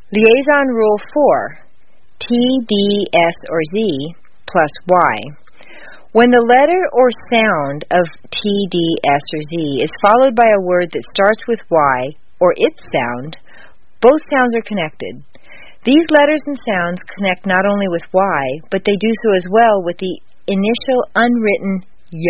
Liaison Rule 4, T, D, S, or Z plus Y. When the letter or sound of T, D, S, or Z is followed by a word that starts with Y, or its sound, both sounds are connected. These letters and sounds connect not only with Y, but they do so as well with the initial unwritten Y.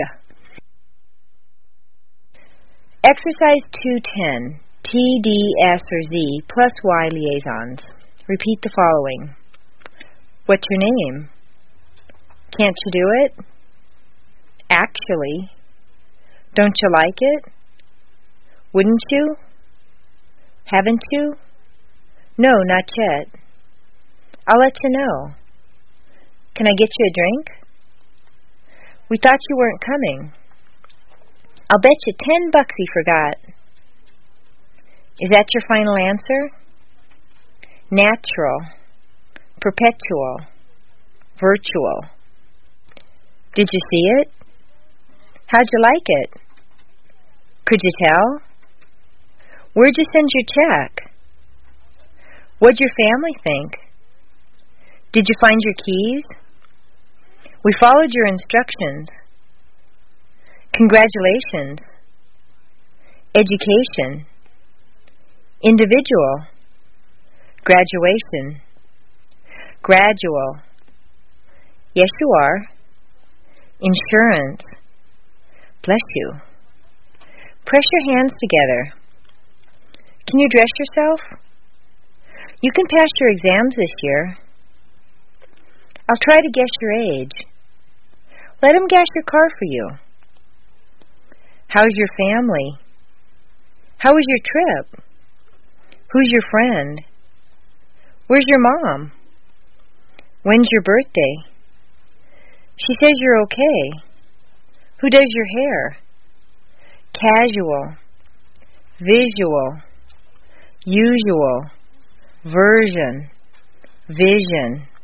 Exercise 210, T, D, S, or Z plus Y liaisons. Repeat the following. What's your name? Can't you do it? Actually. Don't you like it? Wouldn't you? Haven't you? No, not yet. I'll let you know. Can I get you a drink? We thought you weren't coming. I'll bet you $10 he forgot. Is that your final answer? Natural, perpetual, virtual. Did you see it? How'd you like it? Could you tell? Where'd you send your check? What'd your family think? Did you find your keys? We followed your instructions. Congratulations. Education. Individual. Graduation. Gradual. Yes, you are. Insurance. Bless you. Press your hands together. Can you dress yourself? You can pass your exams this year. I'll try to guess your age. Let him guess your car for you. How's your family? How was your trip? Who's your friend? Where's your mom? When's your birthday? She says you're okay. Who does your hair? Casual, visual, usual, version, vision.